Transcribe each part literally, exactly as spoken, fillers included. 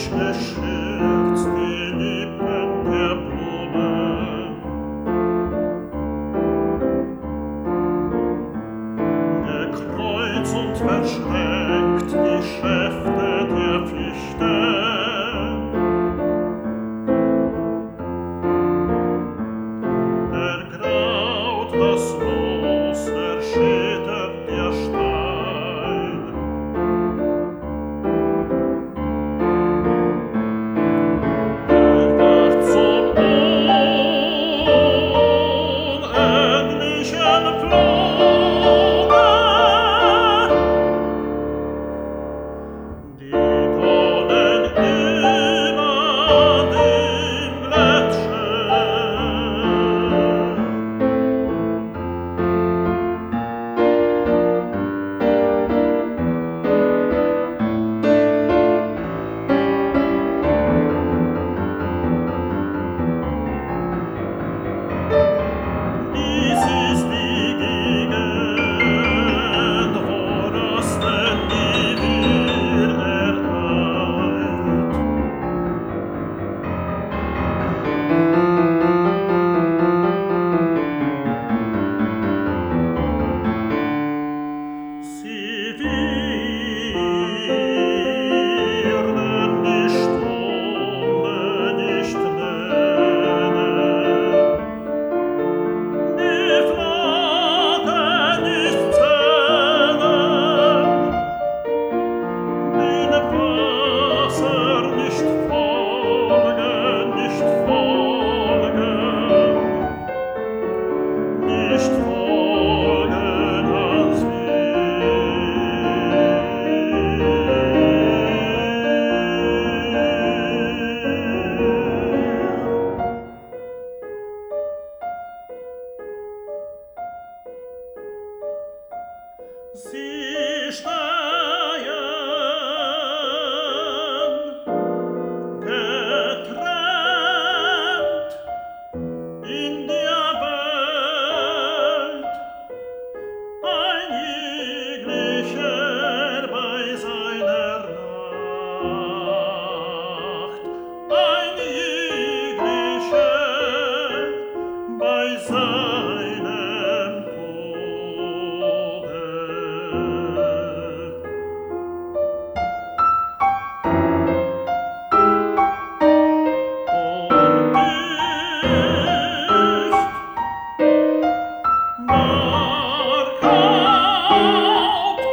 geschürzt die Lippen der Blumen. Gekreuzt und verschränkt die Schäfte der Fichte. Ergraut das Moos, erschüttert der Stein. Erwacht zum unendlichen Fluge die Tonnen über dem Gletscher. Dies ist die Gegend, wo das denn nie wieder ereilt. Sie werden die Stunde nicht nennen, die Flagge nicht zählen, dem Wasser nicht folgen, nicht folgen, nicht folgen als Sie stehen getrennt in der Welt, ein jeglicher bei seiner Nacht, ein jeglicher bei seinem Tode. Und nicht mar Haupt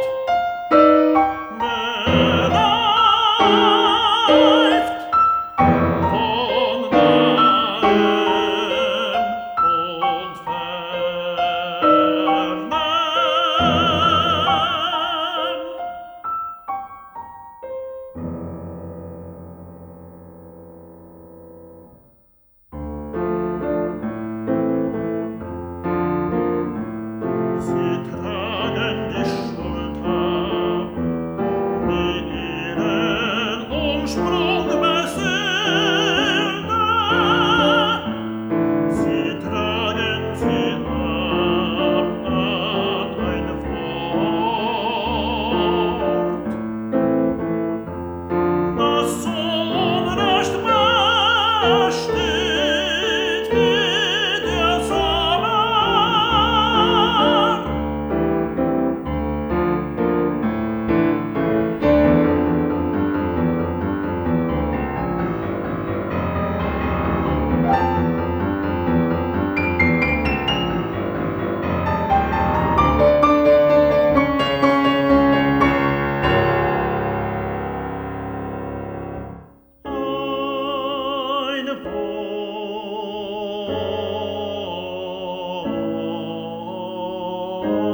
bereift von nahem und fernem. Sie tragen die Schuld ab, die ihren Umsprung besielte. Sie tragen sie ab an ein Wort, das so unrecht besteht wie der Sommer. Ein Wort